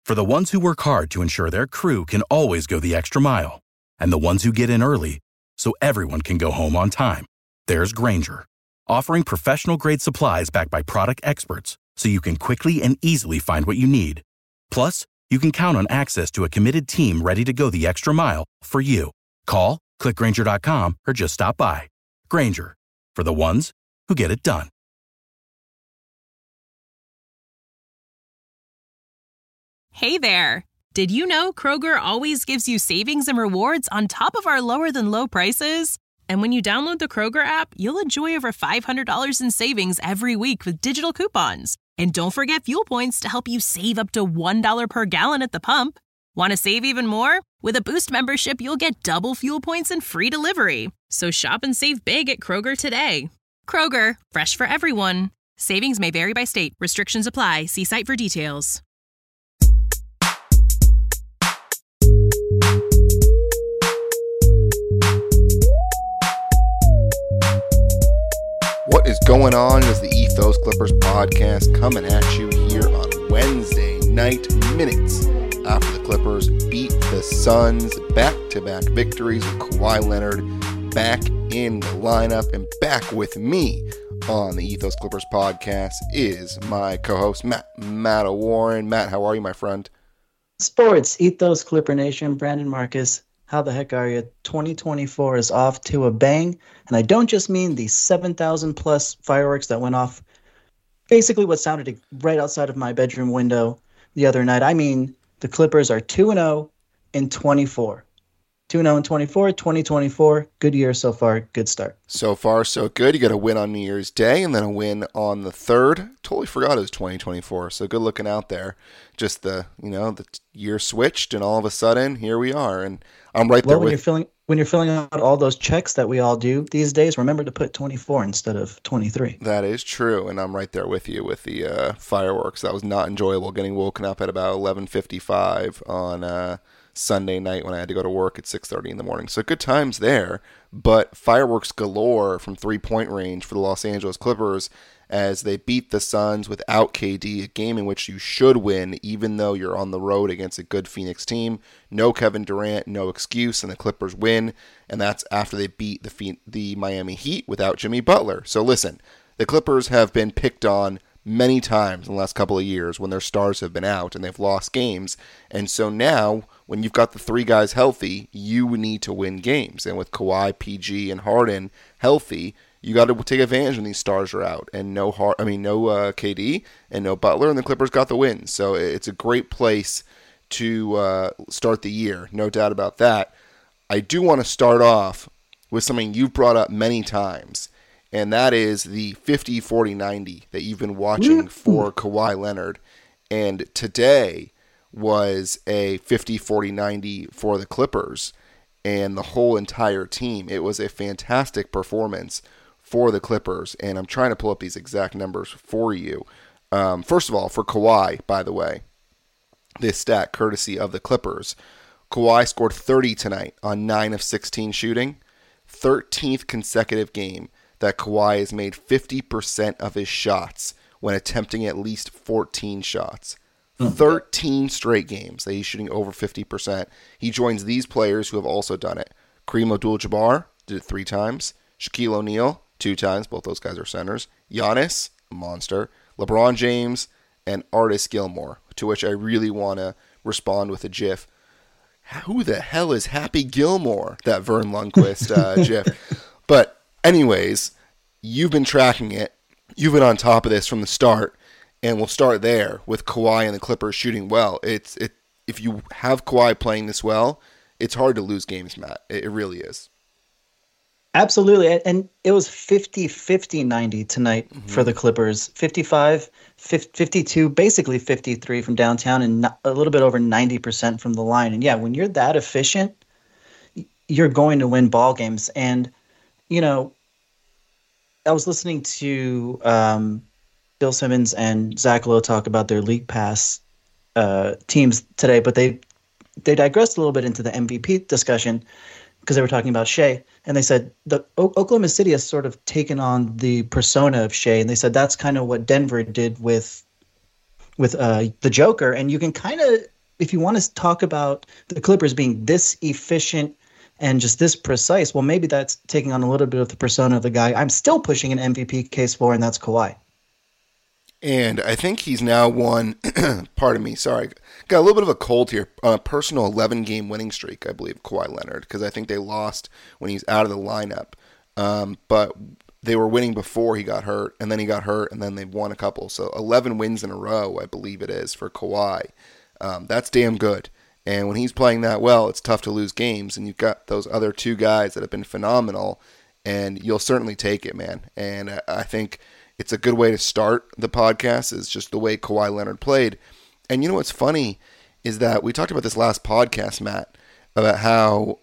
For the ones who work hard to ensure their crew can always go the extra mile, and the ones who get in early so everyone can go home on time, there's Grainger, offering professional-grade supplies backed by product experts so you can quickly and easily find what you need. Plus, you can count on access to a committed team ready to go the extra mile for you. Call, click Grainger.com, or just stop by. Grainger, for the ones who get it done. Hey there! Did you know Kroger always gives you savings and rewards on top of our lower-than-low prices? And when you download the Kroger app, you'll enjoy over $500 in savings every week with digital coupons. And don't forget Fuel Points to help you save up to $1 per gallon at the pump. Want to save even more? With a Boost membership, you'll get double Fuel Points and free delivery. So shop and save big at Kroger today. Kroger, fresh for everyone. Savings may vary by state. Restrictions apply. See site for details. What is going on? It is the Ethos Clippers podcast coming at you here on Wednesday night, minutes after the Clippers beat the Suns. Back-to-back victories with Kawhi Leonard back in the lineup, and back with me on the Ethos Clippers podcast is my co-host Matt Warren. Matt, how are you, my friend? Sports, Ethos Clipper Nation, Brandon Marcus. How the heck are you? 2024 is off to a bang, and I don't just mean the 7,000 plus fireworks that went off basically what sounded right outside of my bedroom window the other night. I mean, the Clippers are 2-0 in 24. 2-0 in 24, 2024, good year so far, good start. So far, so good. You got a win on New Year's Day and then a win on the 3rd. Totally forgot it was 2024, so good looking out there. Just the year switched, and all of a sudden, here we are. And I'm right there with... When you're filling out all those checks that we all do these days, remember to put 24 instead of 23. That is true, and I'm right there with you with the fireworks. That was not enjoyable, getting woken up at about 11:55 on Sunday night when I had to go to work at 6:30 in the morning. So good times there, but fireworks galore from three-point range for the Los Angeles Clippers as they beat the Suns without KD, a game in which you should win even though you're on the road against a good Phoenix team. No Kevin Durant, no excuse, and the Clippers win, and that's after they beat the Miami Heat without Jimmy Butler. So listen, the Clippers have been picked on many times in the last couple of years when their stars have been out and they've lost games, and so now when you've got the three guys healthy, you need to win games, and with Kawhi, PG, and Harden healthy, you got to take advantage when these stars are out, and no KD and no Butler, and the Clippers got the win. So it's a great place to start the year, no doubt about that. I do want to start off with something you've brought up many times, and that is the 50-40-90 that you've been watching for Kawhi Leonard, and today was a 50-40-90 for the Clippers and the whole entire team. It was a fantastic performance for the Clippers, and I'm trying to pull up these exact numbers for you. First of all, for Kawhi, by the way, this stat courtesy of the Clippers, Kawhi scored 30 tonight on 9 of 16 shooting, 13th consecutive game that Kawhi has made 50% of his shots when attempting at least 14 shots. 13 straight games that he's shooting over 50%. He joins these players who have also done it. Kareem Abdul-Jabbar did it 3 times. Shaquille O'Neal 2 times. Both those guys are centers. Giannis, a monster. LeBron James, and Artis Gilmore, to which I really want to respond with a GIF. Who the hell is Happy Gilmore? That Vern Lundquist GIF. But anyways, you've been tracking it. You've been on top of this from the start. And we'll start there with Kawhi and the Clippers shooting well. If you have Kawhi playing this well, it's hard to lose games, Matt. It really is. Absolutely. And it was 50-50-90 tonight for the Clippers. 55, 52, basically 53 from downtown, and a little bit over 90% from the line. And yeah, when you're that efficient, you're going to win ball games. And, you know, I was listening to Bill Simmons and Zach Lowe talk about their league pass teams today, but they digressed a little bit into the MVP discussion because they were talking about Shea, and they said the Oklahoma City has sort of taken on the persona of Shea, and they said that's kind of what Denver did with the Joker, and you can kind of if you want to talk about the Clippers being this efficient and just this precise, well, maybe that's taking on a little bit of the persona of the guy I'm still pushing an MVP case for, and that's Kawhi. And I think he's now won, pardon me, sorry, got a little bit of a cold here, on a personal 11-game winning streak, I believe, Kawhi Leonard, because I think they lost when he's out of the lineup. But they were winning before he got hurt, and then he got hurt, and then they've won a couple. So 11 wins in a row, I believe it is, for Kawhi. That's damn good. And when he's playing that well, it's tough to lose games, and you've got those other two guys that have been phenomenal, and you'll certainly take it, man. And I think it's a good way to start the podcast, is just the way Kawhi Leonard played. And you know what's funny is that we talked about this last podcast, Matt, about how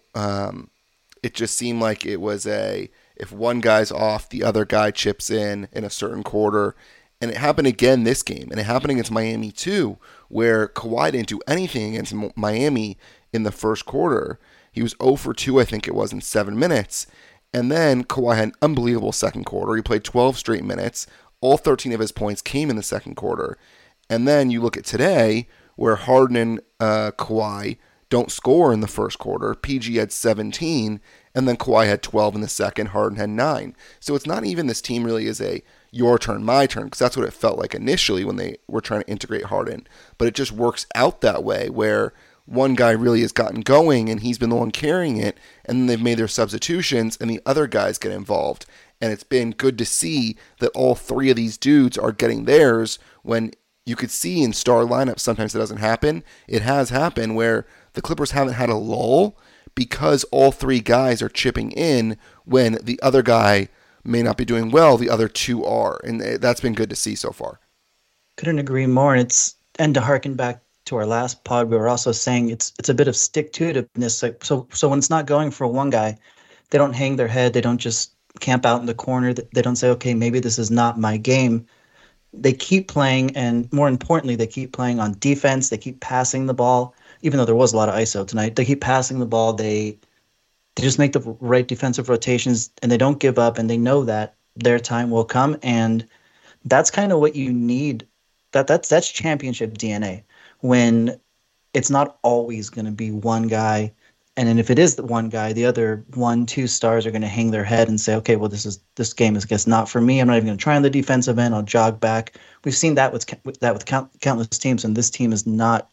it just seemed like it was if one guy's off, the other guy chips in a certain quarter. And it happened again this game. And it happened against Miami too, where Kawhi didn't do anything against Miami in the first quarter. He was 0 for 2, I think it was, in 7 minutes. And then Kawhi had an unbelievable second quarter. He played 12 straight minutes. All 13 of his points came in the second quarter. And then you look at today, where Harden and Kawhi don't score in the first quarter. PG had 17, and then Kawhi had 12 in the second. Harden had 9. So it's not even this team really is a your turn, my turn, because that's what it felt like initially when they were trying to integrate Harden. But it just works out that way, where one guy really has gotten going and he's been the one carrying it, and then they've made their substitutions and the other guys get involved. And it's been good to see that all three of these dudes are getting theirs, when you could see in star lineups sometimes it doesn't happen. It has happened where the Clippers haven't had a lull because all three guys are chipping in when the other guy may not be doing well, the other two are. And that's been good to see so far. Couldn't agree more. And to harken back to our last pod, we were also saying it's a bit of stick-to-itiveness. So when it's not going for one guy, they don't hang their head. They don't just camp out in the corner. They don't say, okay, maybe this is not my game. They keep playing, and more importantly, they keep playing on defense. They keep passing the ball, even though there was a lot of ISO tonight. They keep passing the ball. They just make the right defensive rotations, and they don't give up, and they know that their time will come, and that's kind of what you need. That's championship DNA, when it's not always going to be one guy, and then if it is the one guy, the other 1-2 stars are going to hang their head and say, okay, well, this game is, I guess, not for me. I'm not even going to try on the defensive end. I'll jog back. We've seen that with countless teams, and this team is not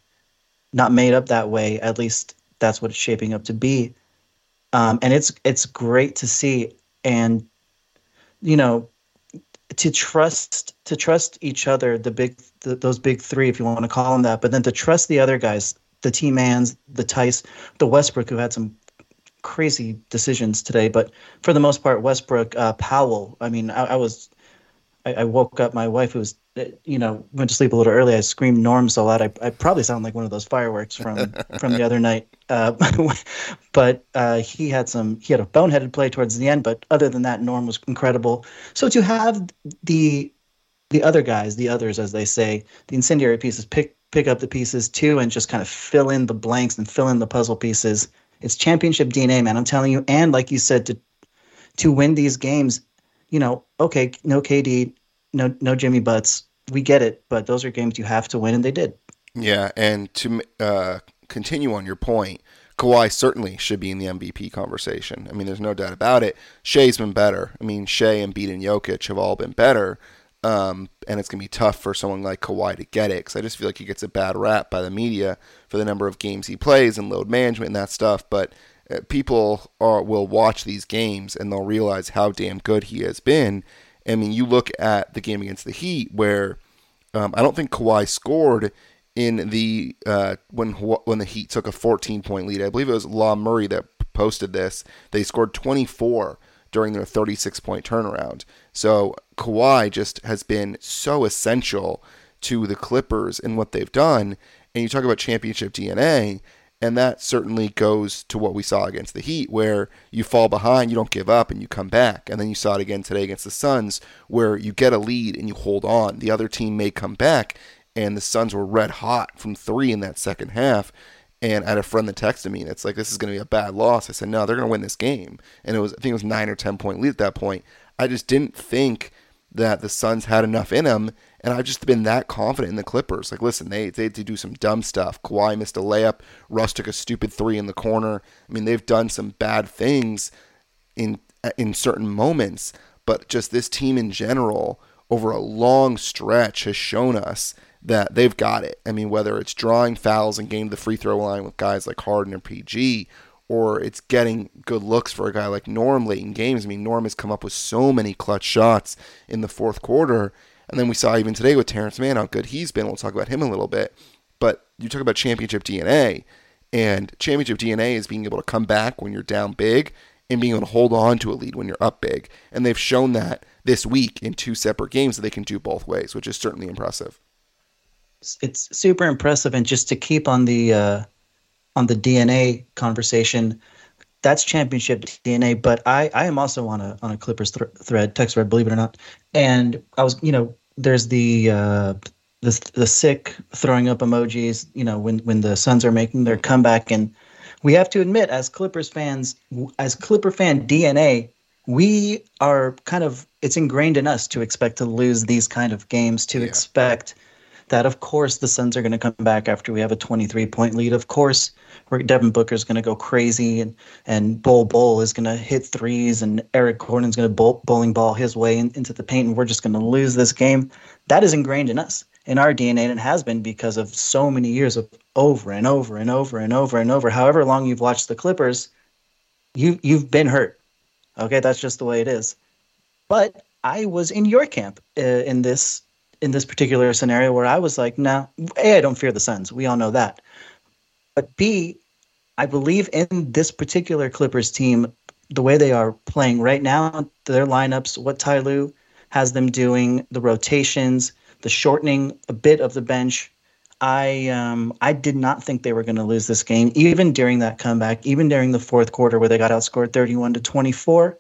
made up that way. At least that's what it's shaping up to be. And it's great to see, and to trust each other, those big three, if you want to call them that, but then to trust the other guys, the T-Mans, the Tice, the Westbrook, who had some crazy decisions today, but for the most part, Westbrook, Powell. I mean, I woke up my wife, who was, went to sleep a little early. I screamed Norm so loud, I probably sound like one of those fireworks from the other night. But he had a boneheaded play towards the end. But other than that, Norm was incredible. So to have the other guys, the others, as they say, the incendiary pieces, pick up the pieces too, and just kind of fill in the blanks and fill in the puzzle pieces. It's championship DNA, man. I'm telling you. And like you said, to win these games, okay, no KD, no Jimmy Butts. We get it, but those are games you have to win, and they did. Yeah, and to continue on your point, Kawhi certainly should be in the MVP conversation. I mean, there's no doubt about it. Shea's been better. I mean, Shea, Embiid, and Jokic have all been better, and it's going to be tough for someone like Kawhi to get it, because I just feel like he gets a bad rap by the media for the number of games he plays and load management and that stuff, but people will watch these games and they'll realize how damn good he has been. I mean, you look at the game against the Heat, where I don't think Kawhi scored in the when the Heat took a 14-point lead. I believe it was La Murray that posted this. They scored 24 during their 36-point turnaround. So Kawhi just has been so essential to the Clippers in what they've done. And you talk about championship DNA, and that certainly goes to what we saw against the Heat, where you fall behind, you don't give up, and you come back. And then you saw it again today against the Suns, where you get a lead and you hold on. The other team may come back, and the Suns were red hot from 3 in that second half. And I had a friend that texted me, and it's like, this is going to be a bad loss. I said, no, they're going to win this game. And I think it was 9 or 10 point lead at that point. I just didn't think that the Suns had enough in them, And I've just been that confident in the Clippers. Like, listen, they do some dumb stuff. Kawhi missed a layup. Russ took a stupid three in the corner. I mean, they've done some bad things in certain moments. But just this team in general, over a long stretch, has shown us that they've got it. I mean, whether it's drawing fouls and getting to the free throw line with guys like Harden and PG, or it's getting good looks for a guy like Norm late in games. I mean, Norm has come up with so many clutch shots in the fourth quarter. And then we saw even today with Terrence Mann how good he's been. We'll talk about him a little bit. But you talk about championship DNA, and championship DNA is being able to come back when you're down big and being able to hold on to a lead when you're up big. And they've shown that this week in 2 separate games that they can do both ways, which is certainly impressive. It's super impressive. And just to keep on the DNA conversation, that's championship DNA. But I am also on a Clippers thread, text thread, believe it or not. And I was, there's the sick throwing up emojis, when the Suns are making their comeback. And we have to admit, as Clippers fans, as Clipper fan DNA, we are it's ingrained in us to expect to lose these kind of games, to expect that, of course, the Suns are going to come back after we have a 23-point lead. Of course, Devin Booker's going to go crazy, and Bol is going to hit threes, and Eric Gordon's going to bowling ball his way into the paint, and we're just going to lose this game. That is ingrained in us, in our DNA, and it has been because of so many years of over and over and over and over and over. However long you've watched the Clippers, you've been hurt. Okay, that's just the way it is. But I was in your camp in this particular scenario where I was like, no, A, I don't fear the Suns. We all know that. But B, I believe in this particular Clippers team, the way they are playing right now, their lineups, what Ty Lue has them doing, the rotations, the shortening a bit of the bench. I did not think they were going to lose this game, even during that comeback, even during the fourth quarter where they got outscored 31-24.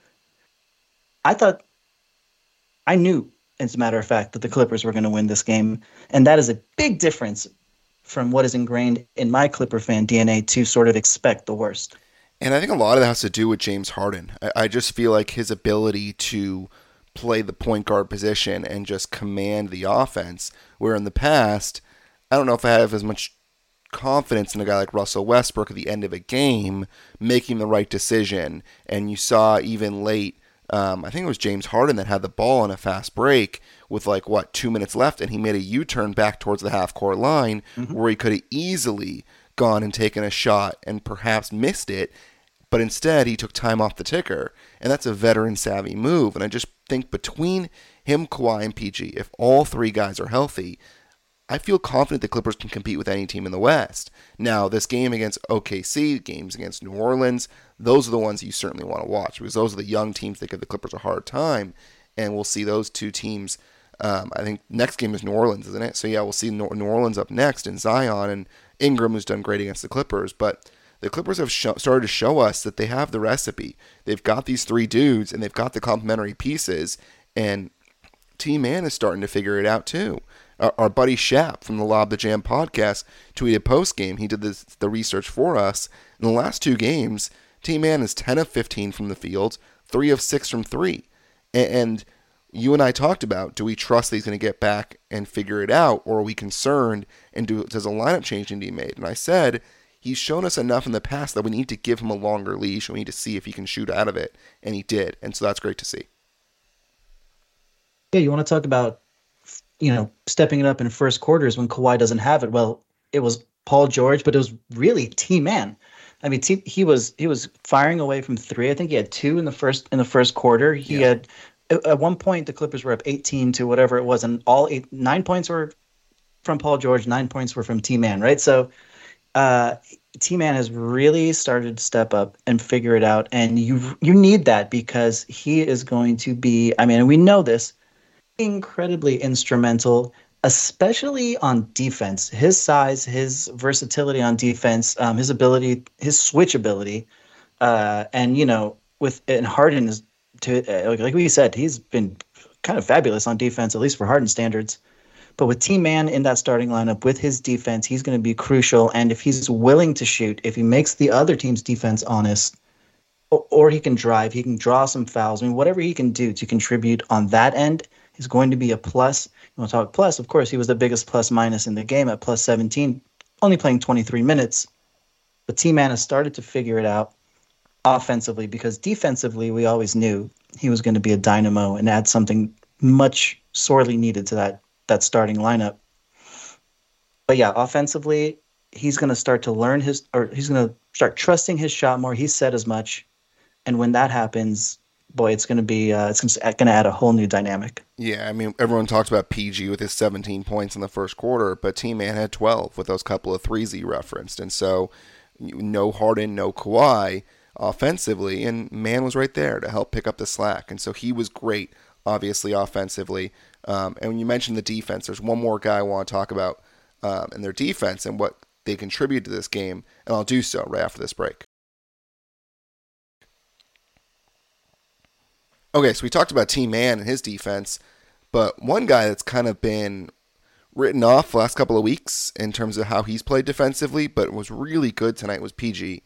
I knew, as a matter of fact, that the Clippers were going to win this game. And that is a big difference from what is ingrained in my Clipper fan DNA to sort of expect the worst. And I think a lot of that has to do with James Harden. I just feel like his ability to play the point guard position and just command the offense, where in the past, I don't know if I have as much confidence in a guy like Russell Westbrook at the end of a game making the right decision. And you saw even late, I think it was James Harden that had the ball on a fast break with 2 minutes left, and he made a U-turn back towards the half-court line where he could have easily gone and taken a shot and perhaps missed it, but instead he took time off the ticker, and that's a veteran-savvy move. And I just think between him, Kawhi, and PG, if all three guys are healthy, I feel confident the Clippers can compete with any team in the West. Now, this game against OKC, games against New Orleans, those are the ones you certainly want to watch, because those are the young teams that give the Clippers a hard time, and we'll see those two teams. I think next game is New Orleans, isn't it? So, yeah, we'll see New Orleans up next, and Zion and Ingram, who's done great against the Clippers. But the Clippers have started to show us that they have the recipe. They've got these three dudes, and they've got the complementary pieces, and T-Man is starting to figure it out too. Our buddy Shap from the Lob the Jam podcast tweeted post-game. He did the research for us. In the last 2 games, T-Man is 10 of 15 from the field, 3 of 6 from 3. And you and I talked about, do we trust that he's going to get back and figure it out, or are we concerned, and does a lineup change need to be made? And I said, he's shown us enough in the past that we need to give him a longer leash. We need to see if he can shoot out of it. And he did. And so that's great to see. Yeah, you want to talk about stepping it up in first quarters when Kawhi doesn't have it. Well, it was Paul George, but it was really T-Man. I mean, he was firing away from 3. I think he had 2 in the first quarter. He had at one point the Clippers were up 18 to whatever it was, and 9 points were from Paul George, 9 points were from T-Man, right? So T-Man has really started to step up and figure it out, and you need that because he is going to be. I mean, we know this. Incredibly instrumental, especially on defense. His size, his versatility on defense, his ability, his switch ability, and Harden is like we said, he's been kind of fabulous on defense, at least for Harden standards. But with T-Man in that starting lineup with his defense, he's going to be crucial. And if he's willing to shoot, if he makes the other team's defense honest, or he can drive, he can draw some fouls. I mean, whatever he can do to contribute on that end He's going to be a plus. You want to talk plus? Of course, he was the biggest plus minus in the game at plus 17, only playing 23 minutes. But T-Man has started to figure it out offensively, because defensively we always knew he was going to be a dynamo and add something much sorely needed to that starting lineup. But yeah, offensively, he's going to start to learn he's going to start trusting his shot more. He said as much. And when that happens, boy, it's going to be it's going to add a whole new dynamic. Yeah, I mean, everyone talks about PG with his 17 points in the first quarter, but T-Man had 12 with those couple of threes he referenced. And so no Harden, no Kawhi offensively, and Man was right there to help pick up the slack. And so he was great, obviously, offensively. And when you mentioned the defense, there's one more guy I want to talk about and their defense and what they contribute to this game, and I'll do so right after this break. Okay, so we talked about T-Man and his defense, but one guy that's kind of been written off the last couple of weeks in terms of how he's played defensively, but was really good tonight, was PG.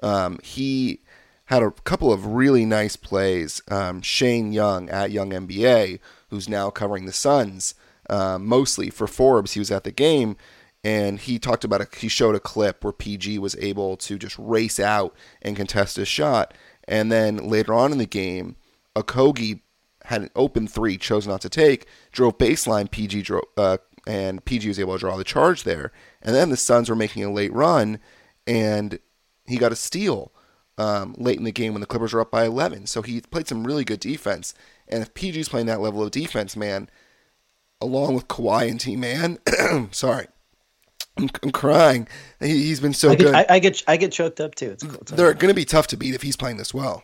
He had a couple of really nice plays. Shane Young at Young NBA, who's now covering the Suns, mostly for Forbes. He was at the game, and he talked about he showed a clip where PG was able to just race out and contest his shot. And then later on in the game, Okogie had an open three, chose not to take, drove baseline, and PG was able to draw the charge there. And then the Suns were making a late run, and he got a steal late in the game when the Clippers were up by 11. So he played some really good defense. And if PG's playing that level of defense, man, along with Kawhi and T-Man, sorry, I'm crying. He's been so good. I get choked up too. They're going to be tough to beat if he's playing this well.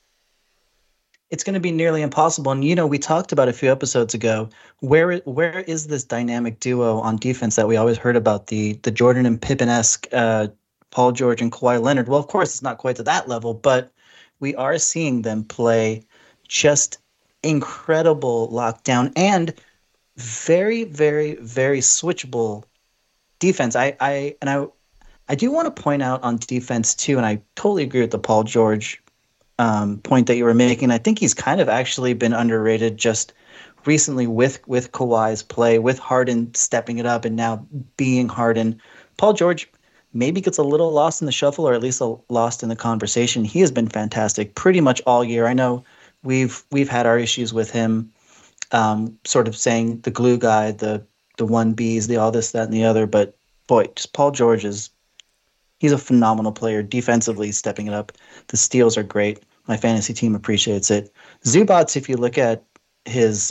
It's going to be nearly impossible. And, we talked about a few episodes ago, where is this dynamic duo on defense that we always heard about, the Jordan and Pippen-esque Paul George and Kawhi Leonard? Well, of course, it's not quite to that level, but we are seeing them play just incredible lockdown and very, very, very switchable defense. I do want to point out on defense, too, and I totally agree with the Paul George point that you were making. I think he's kind of actually been underrated just recently with Kawhi's play, with Harden stepping it up and now being Harden. Paul George maybe gets a little lost in the shuffle, or at least lost in the conversation. He has been fantastic pretty much all year. I know we've had our issues with him, sort of saying the glue guy, the 1Bs, the all this, that, and the other. But boy, just Paul George he's a phenomenal player. Defensively, stepping it up. The steals are great. My fantasy team appreciates it. Zubac, if you look at his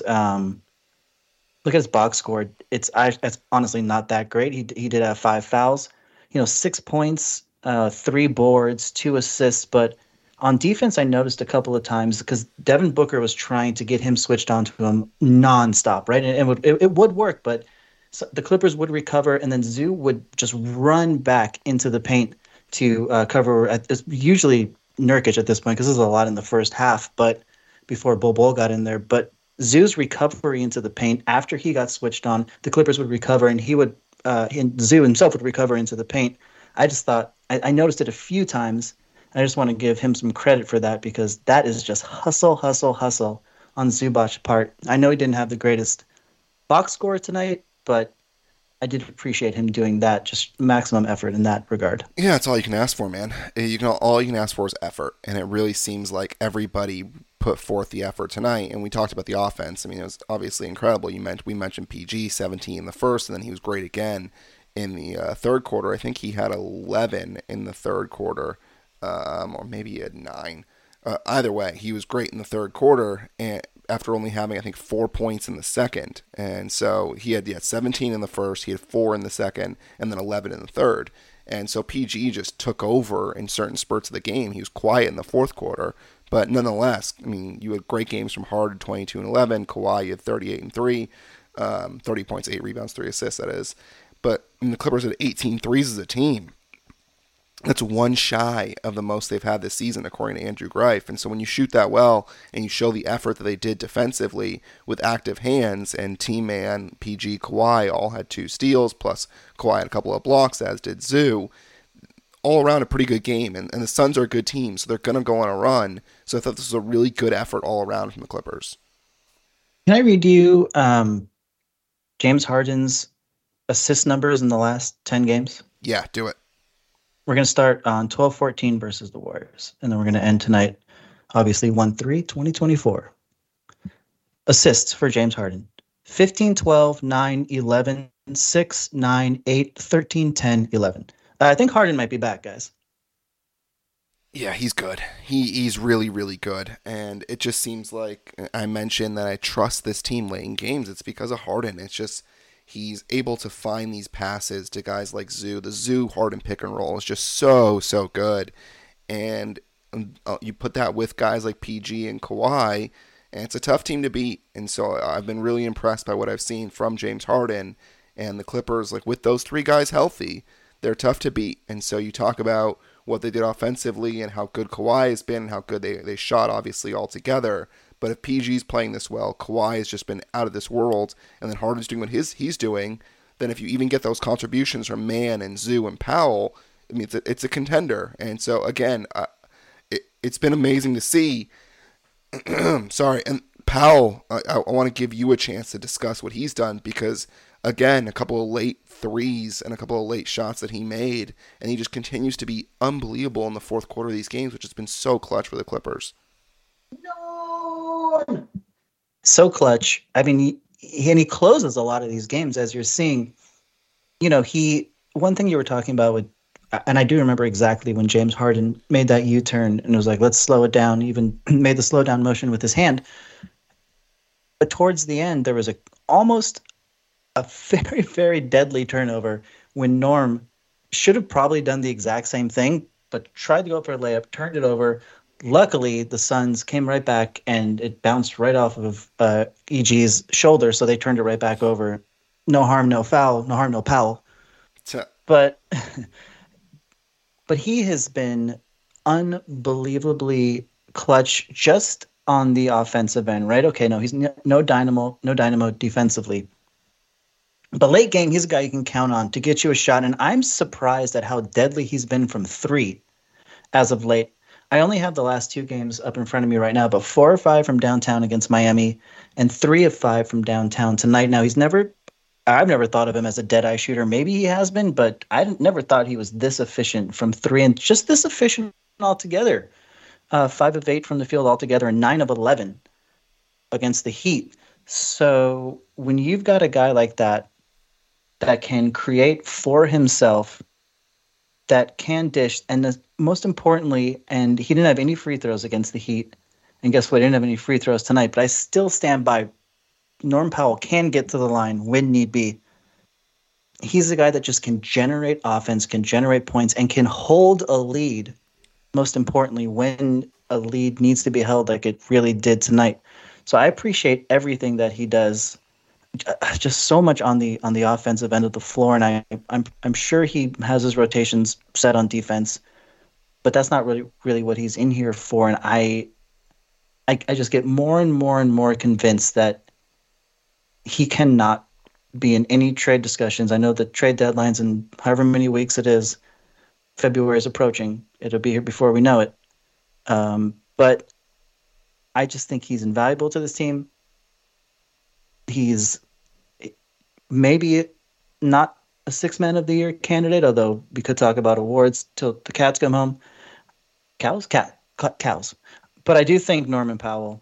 box score, it's honestly not that great. He did have 5 fouls, 6 points, 3 boards, 2 assists. But on defense, I noticed a couple of times, because Devin Booker was trying to get him switched on to him nonstop, right? And it would work, but so the Clippers would recover, and then Zoo would just run back into the paint to cover. Usually Nurkic at this point, because there's a lot in the first half, but before Bol got in there. But Zoo's recovery into the paint after he got switched on, the Clippers would recover, and and Zoo himself would recover into the paint. I just thought I noticed it a few times, and I just want to give him some credit for that, because that is just hustle on Zubac's part. I know he didn't have the greatest box score tonight, but I did appreciate him doing that, just maximum effort in that regard. Yeah, that's all you can ask for, man. All you can ask for is effort, and it really seems like everybody put forth the effort tonight. And we talked about the offense. I mean, it was obviously incredible. We mentioned PG, 17 in the first, and then he was great again in the third quarter. I think he had 11 in the third quarter, or maybe he had 9. Either way, he was great in the third quarter, and after only having, I think, 4 points in the second. And so he had 17 in the first, he had 4 in the second, and then 11 in the third. And so PG just took over in certain spurts of the game. He was quiet in the fourth quarter, but nonetheless, I mean, you had great games from Harden, 22 and 11. Kawhi, you had 38 and 3, 30 points, 8 rebounds, 3 assists, that is. But the Clippers had 18 threes as a team. That's one shy of the most they've had this season, according to Andrew Greif. And so when you shoot that well and you show the effort that they did defensively with active hands, and T-Man, PG, Kawhi all had 2 steals, plus Kawhi had a couple of blocks, as did Zoo, all around a pretty good game. And the Suns are a good team, so they're going to go on a run. So I thought this was a really good effort all around from the Clippers. Can I read you James Harden's assist numbers in the last 10 games? Yeah, do it. We're going to start on 12-14 versus the Warriors, and then we're going to end tonight, obviously, 1-3, 2024. Assists for James Harden. 15, 12, 9, 11, 6, 9, 8, 13, 10, 11. I think Harden might be back, guys. Yeah, he's good. He's really, really good. And it just seems like I mentioned that I trust this team late in games. It's because of Harden. It's just he's able to find these passes to guys like Zoo. The Zoo Harden pick and roll is just so, so good. And you put that with guys like PG and Kawhi, and it's a tough team to beat. And so I've been really impressed by what I've seen from James Harden and the Clippers. Like with those three guys healthy, they're tough to beat. And so you talk about what they did offensively and how good Kawhi has been and how good they shot, obviously, all together. But if PG's playing this well, Kawhi has just been out of this world, and then Harden's doing what he's doing, then if you even get those contributions from Mann and Zoo and Powell, I mean, it's a contender. And so, again, it's been amazing to see. Sorry, and Powell, I want to give you a chance to discuss what he's done because, again, a couple of late threes and a couple of late shots that he made, and he just continues to be unbelievable in the fourth quarter of these games, which has been so clutch for the Clippers. No. So clutch. I mean, he closes a lot of these games, as you're seeing. You know, one thing you were talking about with, and I do remember exactly when James Harden made that U-turn and was like, let's slow it down, even made the slow down motion with his hand. But towards the end, there was almost a very, very deadly turnover when Norm should have probably done the exact same thing, but tried to go for a layup, turned it over. Luckily, the Suns came right back, and it bounced right off of EG's shoulder, so they turned it right back over. No harm, no foul. No harm, no foul. But he has been unbelievably clutch just on the offensive end, right? Okay, no, he's no dynamo defensively. But late game, he's a guy you can count on to get you a shot, and I'm surprised at how deadly he's been from three as of late. I only have the last two games up in front of me right now, but 4 or 5 from downtown against Miami and 3 of 5 from downtown tonight. Now, I've never thought of him as a dead-eye shooter. Maybe he has been, but I never thought he was this efficient from 3 and just this efficient altogether. 5 of 8 from the field altogether and 9 of 11 against the Heat. So when you've got a guy like that can create for himself, that can dish, and most importantly, and he didn't have any free throws against the Heat, and guess what? He didn't have any free throws tonight, but I still stand by Norm Powell can get to the line when need be. He's a guy that just can generate offense, can generate points, and can hold a lead, most importantly, when a lead needs to be held like it really did tonight. So I appreciate everything that he does, just so much on the offensive end of the floor, and I'm sure he has his rotations set on defense, but that's not really what he's in here for. And I just get more and more and more convinced that he cannot be in any trade discussions. I know the trade deadline's in however many weeks it is. February is approaching. It'll be here before we know it. But I just think he's invaluable to this team. He's maybe not a 6-man of the year candidate, although we could talk about awards till the cats come home. Cows. But I do think Norman Cowell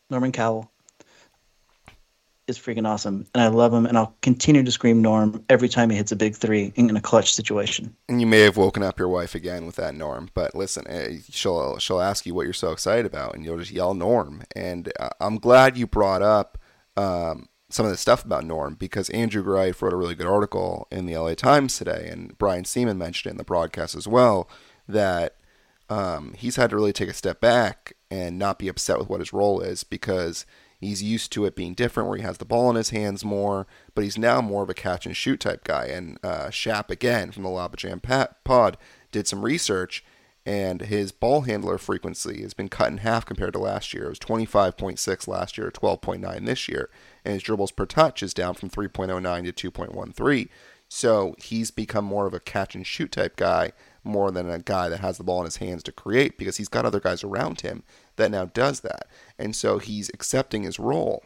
is freaking awesome, and I love him, and I'll continue to scream Norm every time he hits a big three in a clutch situation. And you may have woken up your wife again with that Norm, but listen, she'll ask you what you're so excited about, and you'll just yell Norm. And I'm glad you brought up some of the stuff about Norm, because Andrew Greif wrote a really good article in the LA Times today, and Brian Seaman mentioned it in the broadcast as well, that he's had to really take a step back and not be upset with what his role is, because he's used to it being different, where he has the ball in his hands more, but he's now more of a catch and shoot type guy. And Shap, again, from the Lava Jam pod, did some research, and his ball handler frequency has been cut in half compared to last year. It was 25.6 last year, 12.9 this year. And his dribbles per touch is down from 3.09 to 2.13. So he's become more of a catch and shoot type guy, more than a guy that has the ball in his hands to create, because he's got other guys around him that now does that. And so he's accepting his role.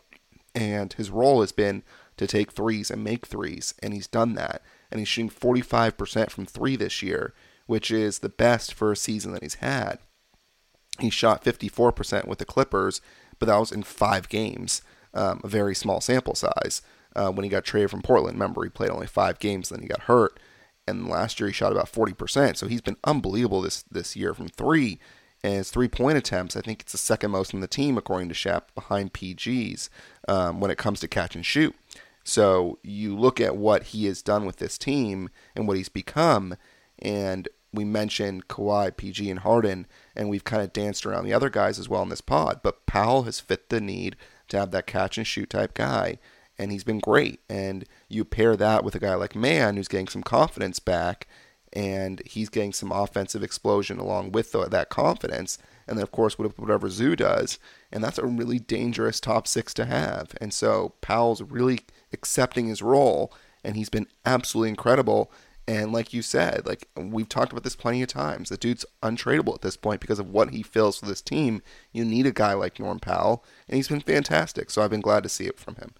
And his role has been to take threes and make threes, and he's done that. And he's shooting 45% from three this year, which is the best for a season that he's had. He shot 54% with the Clippers, but that was in 5 games, a very small sample size. When he got traded from Portland, remember, he played only 5 games, then he got hurt. And last year he shot about 40%, so he's been unbelievable this year from three. And his three-point attempts, I think it's the second most in the team, according to Shap, behind PG's when it comes to catch and shoot. So you look at what he has done with this team and what he's become, and we mentioned Kawhi, PG, and Harden, and we've kind of danced around the other guys as well in this pod, but Powell has fit the need to have that catch-and-shoot type guy, and he's been great. And you pair that with a guy like Mann, who's getting some confidence back, and he's getting some offensive explosion along with that confidence. And then, of course, whatever Zoo does. And that's a really dangerous top 6 to have. And so Powell's really accepting his role, and he's been absolutely incredible. And like you said, like we've talked about this plenty of times, the dude's untradeable at this point because of what he fills for this team. You need a guy like Norm Powell, and he's been fantastic. So I've been glad to see it from him.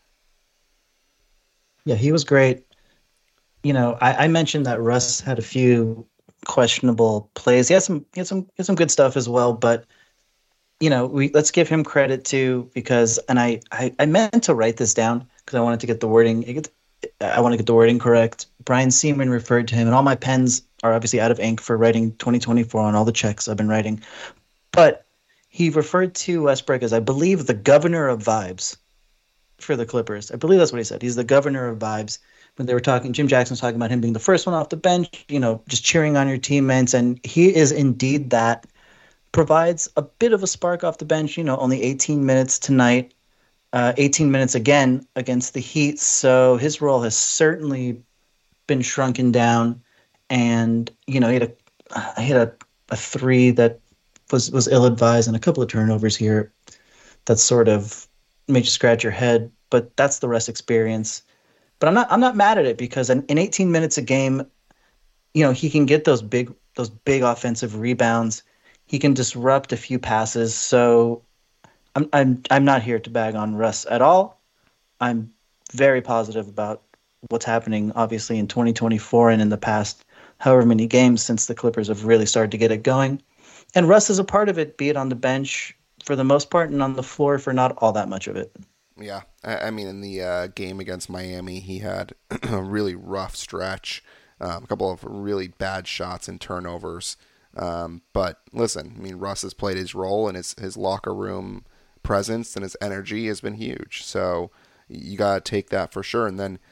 Yeah, he was great. You know, I mentioned that Russ had a few questionable plays. He had some good stuff as well, but you know, let's give him credit too, because I meant to write this down because I wanted to get the wording. I want to get the wording correct. Brian Seaman referred to him, and all my pens are obviously out of ink for writing 2024 on all the checks I've been writing. But he referred to Westbrook as, I believe, the governor of vibes for the Clippers. I believe that's what he said. He's the governor of vibes. When they were talking, Jim Jackson was talking about him being the first one off the bench, you know, just cheering on your teammates. And he is indeed that. Provides a bit of a spark off the bench, you know, only 18 minutes tonight, 18 minutes again against the Heat. So his role has certainly been shrunken down. And, you know, he hit a three that was ill-advised and a couple of turnovers here that sort of made you scratch your head. But that's the Russ experience. But I'm not mad at it because in 18 minutes a game, you know, he can get those big offensive rebounds. He can disrupt a few passes. So I'm not here to bag on Russ at all. I'm very positive about what's happening, obviously, in 2024 and in the past however many games since the Clippers have really started to get it going. And Russ is a part of it, be it on the bench for the most part and on the floor for not all that much of it. Yeah, I mean, in the game against Miami, he had a really rough stretch, a couple of really bad shots and turnovers. But listen, I mean, Russ has played his role, and his locker room presence and his energy has been huge. So you got to take that for sure. And then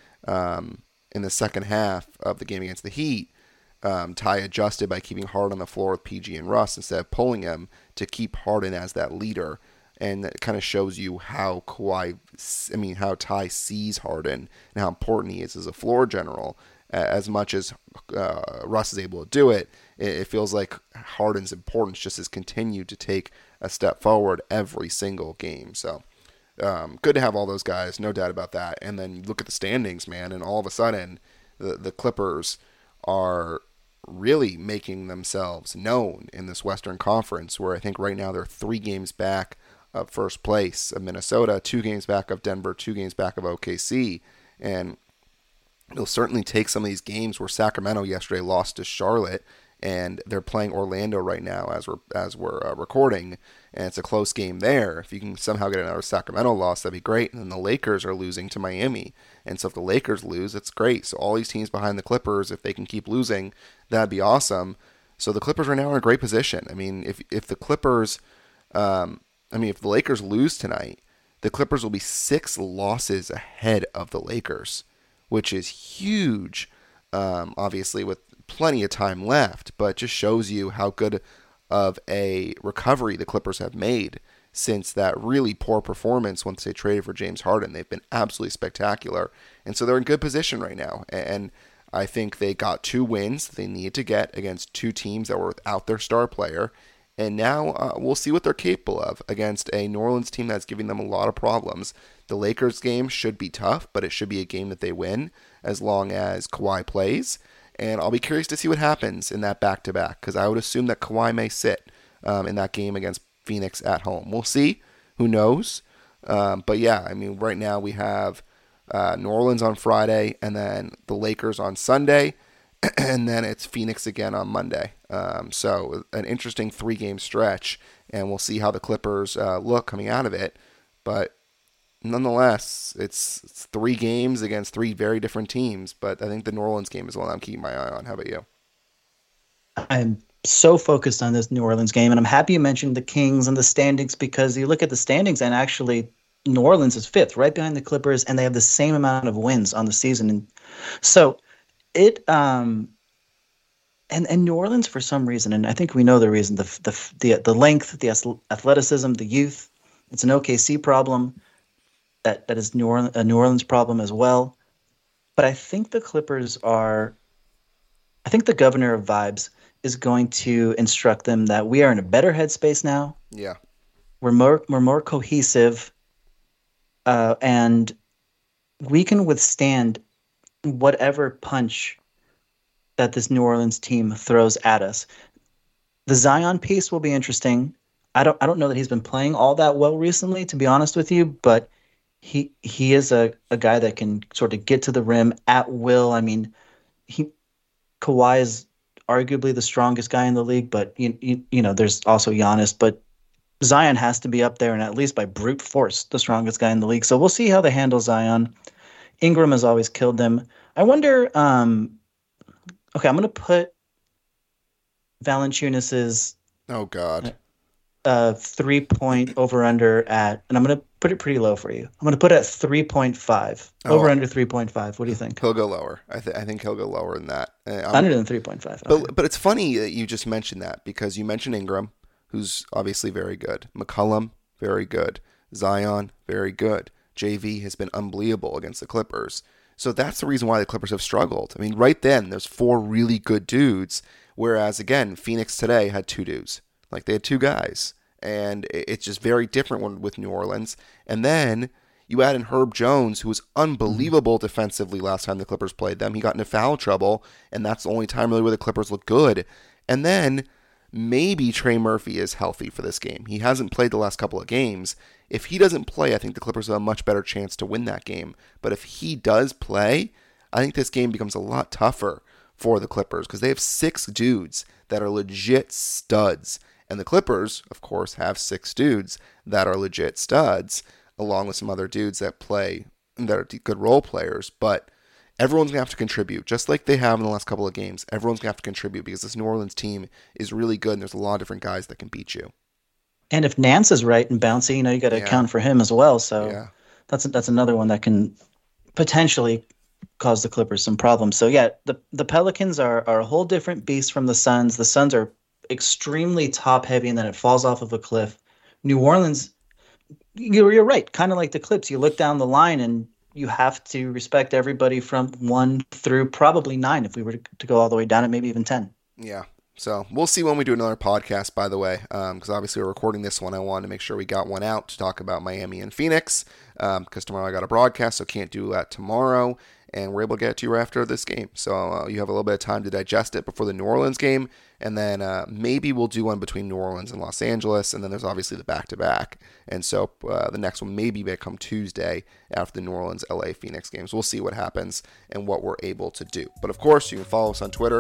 in the second half of the game against the Heat, Ty adjusted by keeping Harden on the floor with PG and Russ instead of pulling him to keep Harden as that leader. And that kind of shows you how how Ty sees Harden and how important he is as a floor general. As much as Russ is able to do it, it feels like Harden's importance just has continued to take a step forward every single game. So good to have all those guys, no doubt about that. And then you look at the standings, man, and all of a sudden the Clippers are really making themselves known in this Western Conference, where I think right now they're 3 games back of first place of Minnesota, 2 games back of Denver, 2 games back of OKC. And it'll certainly take some of these games where Sacramento yesterday lost to Charlotte, and they're playing Orlando right now as we're recording, and it's a close game there. If you can somehow get another Sacramento loss, that'd be great. And then the Lakers are losing to Miami, and so if the Lakers lose, it's great. So all these teams behind the Clippers, if they can keep losing, that'd be awesome. So the Clippers right now are in a great position. I mean, if the Clippers, if the Lakers lose tonight, the Clippers will be 6 losses ahead of the Lakers, which is huge, obviously with plenty of time left, but just shows you how good of a recovery the Clippers have made since that really poor performance once they traded for James Harden. They've been absolutely spectacular, and so they're in good position right now. And I think they got 2 wins they needed to get against 2 teams that were without their star player, and now we'll see what they're capable of against a New Orleans team that's giving them a lot of problems. The Lakers game should be tough, but it should be a game that they win as long as Kawhi plays. And I'll be curious to see what happens in that back-to-back, because I would assume that Kawhi may sit in that game against Phoenix at home. We'll see. Who knows? But yeah, I mean, right now we have New Orleans on Friday, and then the Lakers on Sunday, and then it's Phoenix again on Monday. So an interesting 3-game stretch, and we'll see how the Clippers look coming out of it. But nonetheless, it's 3 games against 3 very different teams. But I think the New Orleans game is the one I'm keeping my eye on. How about you? I'm so focused on this New Orleans game, and I'm happy you mentioned the Kings and the standings, because you look at the standings and actually New Orleans is 5th, right behind the Clippers, and they have the same amount of wins on the season. And so it and New Orleans, for some reason, and I think we know the reason, the length, the athleticism, the youth. It's an OKC problem that is a New Orleans problem as well. But I think the Clippers I think the governor of vibes is going to instruct them that we are in a better headspace now. Yeah. We're more cohesive, and we can withstand whatever punch that this New Orleans team throws at us. The Zion piece will be interesting. I don't know that he's been playing all that well recently, to be honest with you, but he is a guy that can sort of get to the rim at will. I mean, Kawhi is arguably the strongest guy in the league, but you know, there's also Giannis, but Zion has to be up there, and at least by brute force, the strongest guy in the league. So we'll see how they handle Zion. Ingram has always killed them. I wonder. Okay, I'm going to put Valanciunas's. Oh God. 3-point over-under at, and I'm going to put it pretty low for you. I'm going to put it at 3.5. Over-under 3.5. What do you think? He'll go lower. I think he'll go lower than that. Under than 3.5. Okay. But it's funny that you just mentioned that, because you mentioned Ingram, who's obviously very good. McCollum, very good. Zion, very good. JV has been unbelievable against the Clippers. So that's the reason why the Clippers have struggled. I mean, right then, there's 4 really good dudes, whereas, again, Phoenix today had 2 dudes. Like, they had 2 guys. And it's just very different with New Orleans. And then you add in Herb Jones, who was unbelievable defensively last time the Clippers played them. He got into foul trouble, and that's the only time really where the Clippers look good. And then maybe Trey Murphy is healthy for this game. He hasn't played the last couple of games. If he doesn't play, I think the Clippers have a much better chance to win that game. But if he does play, I think this game becomes a lot tougher for the Clippers, because they have 6 dudes that are legit studs. And the Clippers, of course, have 6 dudes that are legit studs, along with some other dudes that are good role players. But everyone's going to have to contribute, just like they have in the last couple of games. Everyone's going to have to contribute, because this New Orleans team is really good, and there's a lot of different guys that can beat you. And if Nance is right and bouncy, you got to account for him as well. So that's another one that can potentially cause the Clippers some problems. So yeah, the Pelicans are a whole different beast from the Suns. The Suns are extremely top heavy, and then it falls off of a cliff. New Orleans, you're right, kind of like the Clips. You look down the line and you have to respect everybody from 1 through probably 9 if we were to go all the way down, and maybe even 10. Yeah. So we'll see when we do another podcast, by the way, because obviously we're recording this one. I wanted to make sure we got one out to talk about Miami and Phoenix, because tomorrow I got a broadcast, so can't do that tomorrow. And we're able to get it to you after this game. So you have a little bit of time to digest it before the New Orleans game. And then maybe we'll do one between New Orleans and Los Angeles. And then there's obviously the back-to-back. And so the next one maybe may come Tuesday after the New Orleans, LA, Phoenix games. We'll see what happens and what we're able to do. But of course, you can follow us on Twitter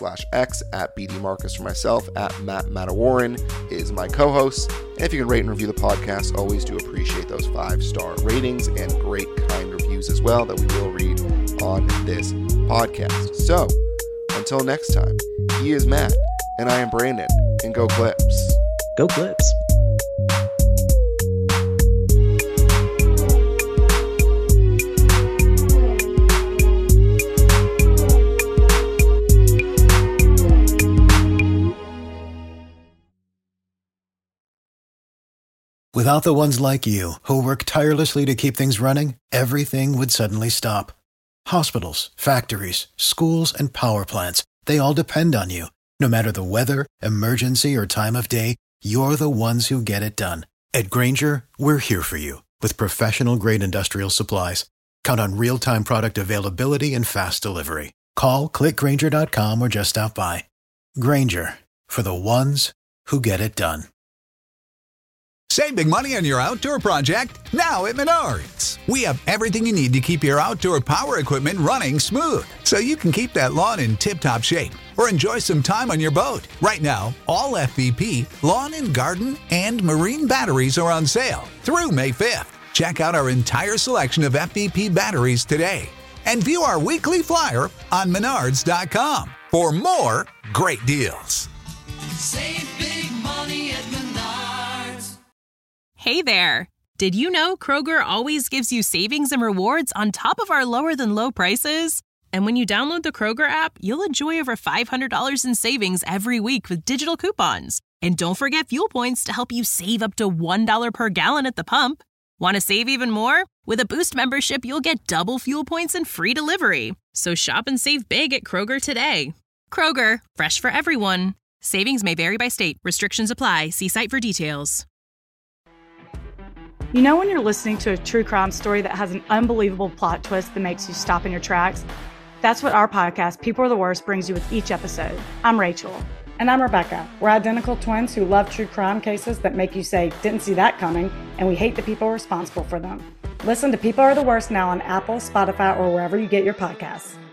/X at BD Marcus for myself, at Matt Matawarren is my co-host. And if you can rate and review the podcast, always do appreciate those 5-star ratings and great kind reviews as well that we will read on this podcast. So, until next time, he is Matt, and I am Brandon, and go Clips. Go Clips. Without the ones like you, who work tirelessly to keep things running, everything would suddenly stop. Hospitals, factories, schools, and power plants, they all depend on you. No matter the weather, emergency, or time of day, you're the ones who get it done. At Grainger, we're here for you with professional-grade industrial supplies. Count on real-time product availability and fast delivery. Call, click Grainger.com, or just stop by. Grainger, for the ones who get it done. Save big money on your outdoor project now at Menards. We have everything you need to keep your outdoor power equipment running smooth, so you can keep that lawn in tip-top shape or enjoy some time on your boat. Right now, all FVP, lawn and garden, and marine batteries are on sale through May 5th. Check out our entire selection of FVP batteries today and view our weekly flyer on Menards.com for more great deals. Save big money at Menards. Hey there! Did you know Kroger always gives you savings and rewards on top of our lower-than-low prices? And when you download the Kroger app, you'll enjoy over $500 in savings every week with digital coupons. And don't forget fuel points to help you save up to $1 per gallon at the pump. Want to save even more? With a Boost membership, you'll get double fuel points and free delivery. So shop and save big at Kroger today. Kroger, fresh for everyone. Savings may vary by state. Restrictions apply. See site for details. You know when you're listening to a true crime story that has an unbelievable plot twist that makes you stop in your tracks? That's what our podcast, People Are the Worst, brings you with each episode. I'm Rachel. And I'm Rebecca. We're identical twins who love true crime cases that make you say, didn't see that coming, and we hate the people responsible for them. Listen to People Are the Worst now on Apple, Spotify, or wherever you get your podcasts.